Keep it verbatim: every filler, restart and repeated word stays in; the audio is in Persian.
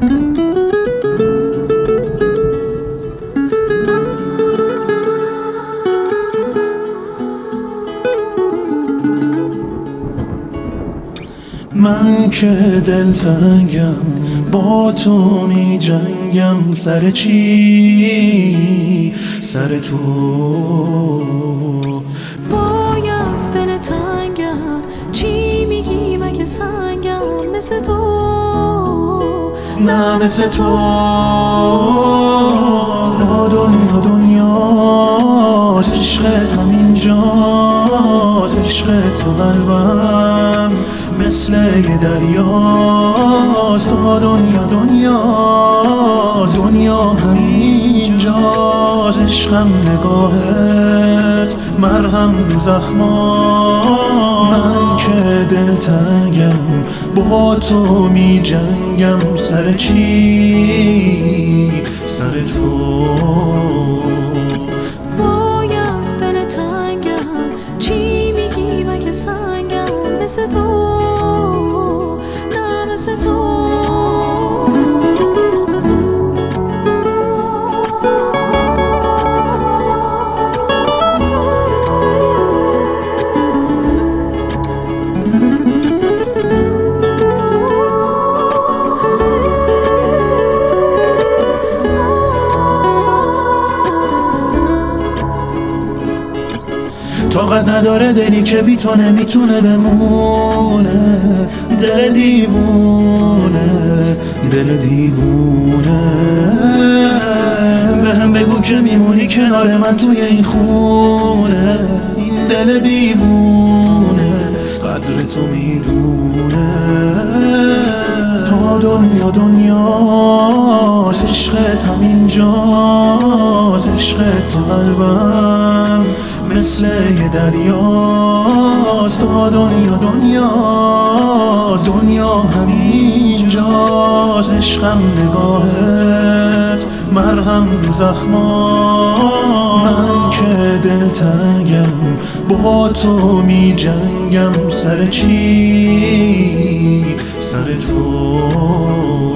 من که دلتنگم با تو می جنگم، سر چی؟ سر تو. وای از دل تنگم، چی میگی مگه سنگم؟ مثل تو نه مثل تو. با دنیا دنیاست، عشقت همینجاست، عشقت تو قلبم مثل یه دریاست. با دنیا دنیاست، دنیا همینجاست، عشقم نگاهت مرهم رو زخمام. من که دلتنگم با تو می جنگم، سر چی؟ سر تو. وای از دل تنگم، چی میگی مگه سنگم؟ مثل تو نه مثل تو. طاقت نداره دلی که بی تو نمیتونه بمونه، دل دیوونه، دل دیوونه. به هم بگو که میمونی کنار من توی این خونه، این دل دیوونه قدر تو میدونه. تا دنیا دنیاست، عشقت همینجاست، عشقت تو قلبم مثل یه دریاست. تا دنیا دنیاست، دنیا همینجاست، عشقم نگاهت مرهم رو زخمام. من که دلتنگم با تو می جنگم، سر چی؟ سر تو.